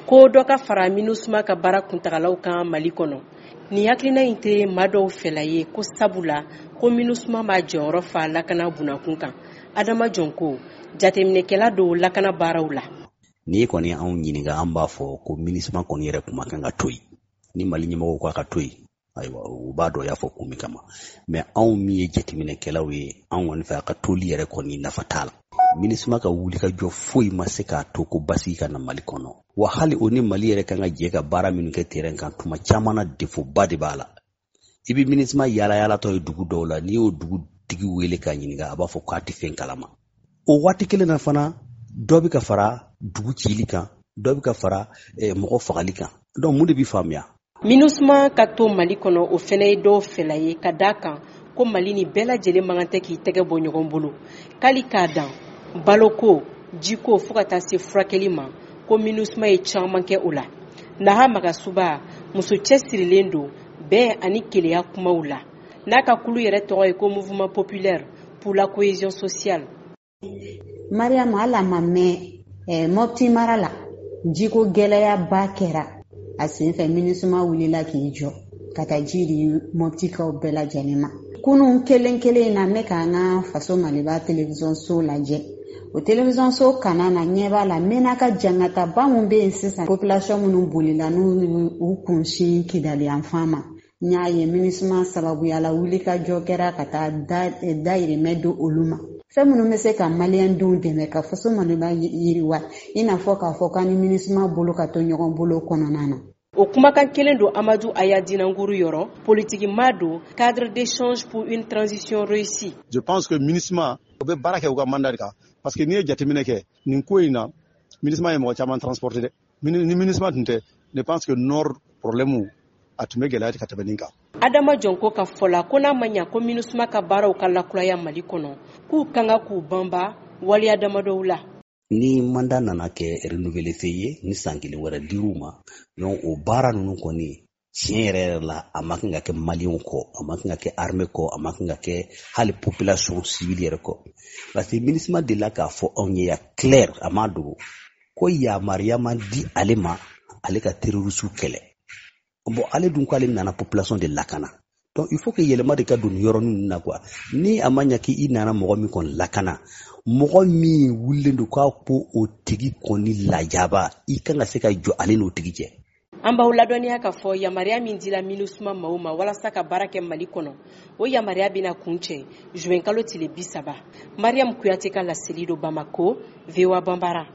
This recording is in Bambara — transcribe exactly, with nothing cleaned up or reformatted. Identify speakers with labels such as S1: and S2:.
S1: ko dɔ ka fara MINUSMA ka baara kuntagalaw kan Mali kɔnɔ. Ni hakilina in tɛ maa dɔw fɛla ye ko sabula ko MINUSMA ma jɔyɔrɔ fa lakana bunakun kan. Adama Jɔnko jateminɛkɛla do lakana baaraw la.
S2: Ni kɔni anw ɲininka an b'a fɔ ko MINUSMA kɔni yɛrɛ kuma kan ka to yen. Ni Mali ɲɛmɔgɔw ko ka to yen, ayiwa u b'a dɔn y'a fɔ kun min kama. Mais anw min ye jateminɛkɛlaw ye, anw kɔni fɛ a ka toli yɛrɛ kɔni nafa t'a la. MINUSMA ka wuli ka jɔ foyi ma se k'a to ko basi ka na Mali kɔnɔ. Wa hali o ni Mali yɛrɛ kan ka jɛ ka baara minnu kɛ terrain kan tuma caman na defoba de b'a la. I bɛ MINUSMA yala yala tɔ ye dugu dɔw la, n'i y'o dugu tigi wele k'a ɲininka a b'a fɔ k'a tɛ fɛn kalama. O waati kelen na fana dɔ bɛ ka fara dugu cili kan, dɔ bɛ ka fara eh, mɔgɔ fagali kan. Donc mun de bɛ faamuya?
S1: MINUSMA ka to Mali kɔnɔ o fɛnɛ ye dɔw fɛla ye ka d'a kan ko Mali ni bɛɛ lajɛlen man tɛ k'i tɛgɛ bɔ ɲɔgɔn bolo. K'ali k'a dan baloko, jiko fo ka taa se furakɛli ma ko MINUSMA ye caman kɛ o la. Naha Magasuba muso cɛsirilen don bɛn ani keleya kumaw la. N'a ka kulu yɛrɛ tɔgɔ ye ko Mouvement Populaire pour la Cohésion Sociale.
S3: Mariam ala ma mɛn eh, Mopti mara la jiko gɛlɛya ba kɛra a senfɛ MINUSMA wulila k'i jɔ ka taa ji di Moptikaw bɛɛ lajɛlen ma. Kunun kelen kelen na ne k'an ka faso Maliba télévision so lajɛ. O télévision so kana na ɲɛ b'a la mena ka jangataba mun bɛ yen sisan population minnu bolila n'u u kunsin Kidali yan fan ma. N y'a ye MINUSMA sababuya la wuli ka jɔ kɛra ka taa dayirimɛ don olu ma. Fɛn minnu bɛ se ka maliyɛndenw dɛmɛ ka faso Maliba yiriwa i n'a fɔ k'a fɔ k'an ni MINUSMA bolo ka to ɲɔgɔn bolo kɔnɔna na.
S1: O kumakan kelen do Amadou Aya Dinanguru yɔrɔ politique ma do cadre d'échange pour une transition réussie.
S4: Je pense que MINUSMA o bɛ baara kɛ u ka mandat kan parce que n'i ye jateminɛ kɛ nin ko in na MINUSMA ye mɔgɔ caman transporter dɛ. Ni MINUSMA tun tɛ je pense que nord problème a tun bɛ gɛlɛya ka tɛmɛ nin kan.
S1: Adama Jɔnko ka fɔla ko n'a ma ɲa ko MINUSMA ka baaraw ka lakuraya Mali kɔnɔ k'u kan ka k'u banba waliya damadɔw la.
S2: Ni mandat nana kɛ renouveler fɛ ye ni san kelen wɛrɛ dir'u ma donc o baara ninnu kɔni tiɲɛ yɛrɛ yɛrɛ la a ma kan ka kɛ maliyɛnw kɔ, a ma kan ka kɛ armée kɔ, a ma kan ka kɛ hali population civile yɛrɛ kɔ. Parce que MINUSMA delila k'a fɔ anw ye ya clair a ma dogo ko yamaruya ma di ale ma ale ka terroriste kɛlɛ. Bon ale dun ko ale nana population de lakana. Donc il faut que yɛlɛma de ka don ni yɔrɔnin na quoi. Ni a ma ɲa k'i nana mɔgɔ min kɔni lakana, mɔgɔ min wulilen don k'a ko o tigi kɔni lajaba i kan ka se ka jɔ ale n'o tigi cɛ.
S1: An b'aw ladɔnniya k'a fɔ yamaruya min dila MINUSMA maaw ma walasa ka baara kɛ Mali kɔnɔ o yamaruya bɛna kun cɛ juin kalo tile bi saba. Mariam Kuyate ka laseli do Bamako, V O A Bambara.